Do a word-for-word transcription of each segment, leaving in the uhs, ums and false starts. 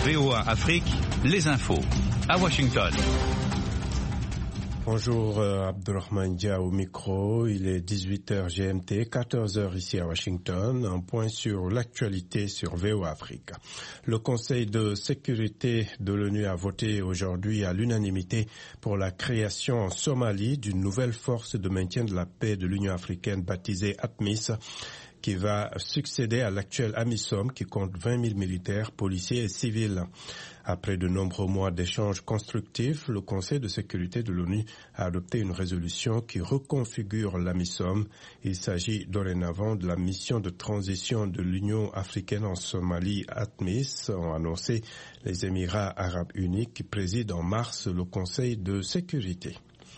V O A Afrique, les infos. À Washington. Bonjour, euh, Abdurrahman Dia au micro. Il est dix-huit heures G M T, quatorze heures ici à Washington. Un point sur l'actualité sur V O A Afrique. Le Conseil de sécurité de l'ONU a voté aujourd'hui à l'unanimité pour la création en Somalie d'une nouvelle force de maintien de la paix de l'Union africaine baptisée ATMIS, qui va succéder à l'actuel AMISOM qui compte vingt mille militaires, policiers et civils. Après de nombreux mois d'échanges constructifs, le Conseil de sécurité de l'ONU a adopté une résolution qui reconfigure l'AMISOM. Il s'agit dorénavant de la mission de transition de l'Union africaine en Somalie, ATMIS, ont annoncé les Émirats arabes unis qui président en mars le Conseil de sécurité.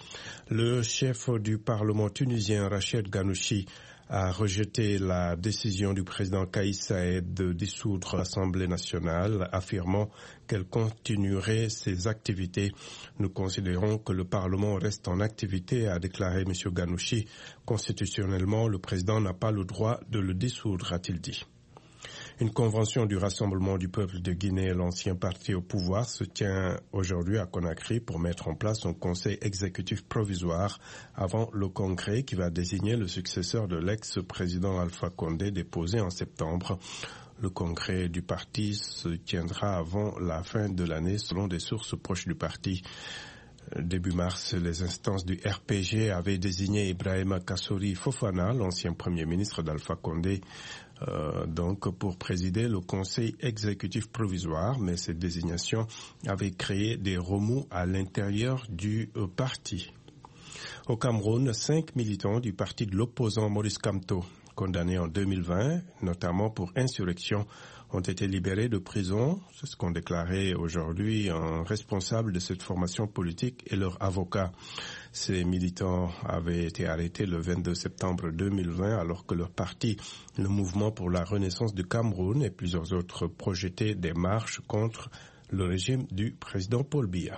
Le chef du Parlement tunisien, Rachid Ghannouchi, a rejeté la décision du président Kais Saied de dissoudre l'Assemblée nationale, affirmant qu'elle continuerait ses activités. Nous considérons que le Parlement reste en activité, a déclaré M. Ghannouchi. Constitutionnellement, le président n'a pas le droit de le dissoudre, a-t-il dit. Une convention du Rassemblement du peuple de Guinée, l'ancien parti au pouvoir, se tient aujourd'hui à Conakry pour mettre en place un conseil exécutif provisoire avant le congrès qui va désigner le successeur de l'ex-président Alpha Condé déposé en septembre. Le congrès du parti se tiendra avant la fin de l'année selon des sources proches du parti. Début mars, les instances du R P G avaient désigné Ibrahima Kassori Fofana, l'ancien premier ministre d'Alpha Condé, euh, donc pour présider le conseil exécutif provisoire, mais cette désignation avait créé des remous à l'intérieur du euh, parti. Au Cameroun, cinq militants du parti de l'opposant Maurice Kamto, condamnés en deux mille vingt, notamment pour insurrection, ont été libérés de prison. C'est ce qu'ont déclaré aujourd'hui un responsable de cette formation politique et leur avocat. Ces militants avaient été arrêtés le vingt-deux septembre deux mille vingt alors que leur parti, le Mouvement pour la Renaissance du Cameroun et plusieurs autres projetaient des marches contre le régime du président Paul Biya.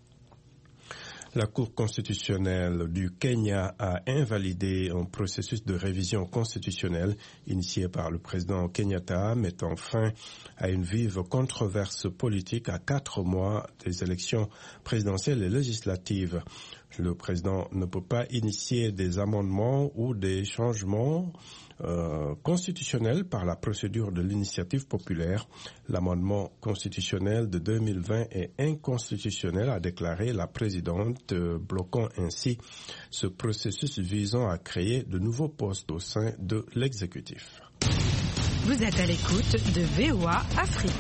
La Cour constitutionnelle du Kenya a invalidé un processus de révision constitutionnelle initié par le président Kenyatta, mettant fin à une vive controverse politique à quatre mois des élections présidentielles et législatives. Le président ne peut pas initier des amendements ou des changements Euh, constitutionnel par la procédure de l'initiative populaire. L'amendement constitutionnel de deux mille vingt est inconstitutionnel, a déclaré la présidente, euh, bloquant ainsi ce processus visant à créer de nouveaux postes au sein de l'exécutif. Vous êtes à l'écoute de V O A Afrique.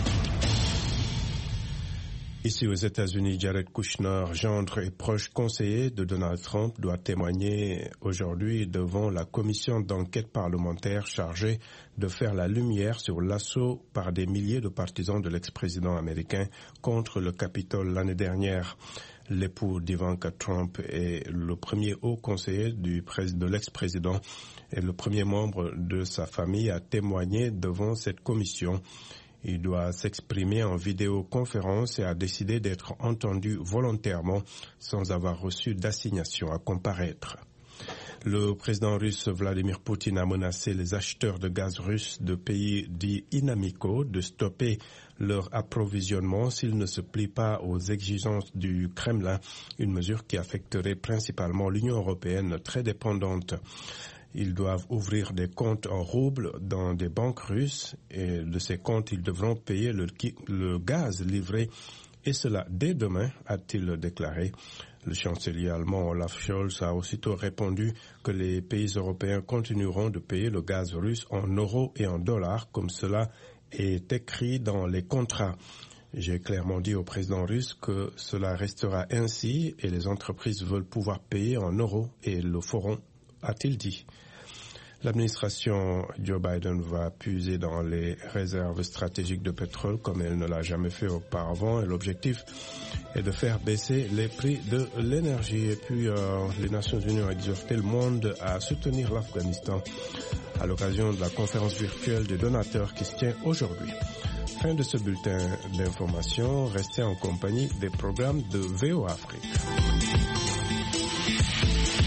Ici aux États-Unis, Jared Kushner, gendre et proche conseiller de Donald Trump, doit témoigner aujourd'hui devant la commission d'enquête parlementaire chargée de faire la lumière sur l'assaut par des milliers de partisans de l'ex-président américain contre le Capitole l'année dernière. L'époux d'Ivanka Trump est le premier haut conseiller du pré- de l'ex-président et le premier membre de sa famille à témoigner devant cette commission. Il doit s'exprimer en vidéoconférence et a décidé d'être entendu volontairement sans avoir reçu d'assignation à comparaître. Le président russe Vladimir Poutine a menacé les acheteurs de gaz russes de pays dits inamicaux de stopper leur approvisionnement s'ils ne se plient pas aux exigences du Kremlin, une mesure qui affecterait principalement l'Union européenne très dépendante. Ils doivent ouvrir des comptes en roubles dans des banques russes et de ces comptes, ils devront payer le, le gaz livré et cela dès demain, a-t-il déclaré. Le chancelier allemand Olaf Scholz a aussitôt répondu que les pays européens continueront de payer le gaz russe en euros et en dollars comme cela est écrit dans les contrats. J'ai clairement dit au président russe que cela restera ainsi et les entreprises veulent pouvoir payer en euros et le feront, a-t-il dit. L'administration Joe Biden va puiser dans les réserves stratégiques de pétrole comme elle ne l'a jamais fait auparavant et l'objectif est de faire baisser les prix de l'énergie. Et puis euh, les Nations Unies ont exhorté le monde à soutenir l'Afghanistan à l'occasion de la conférence virtuelle des donateurs qui se tient aujourd'hui. Fin de ce bulletin d'information, restez en compagnie des programmes de V O A Afrique.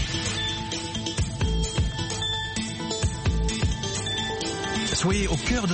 Soyez au cœur de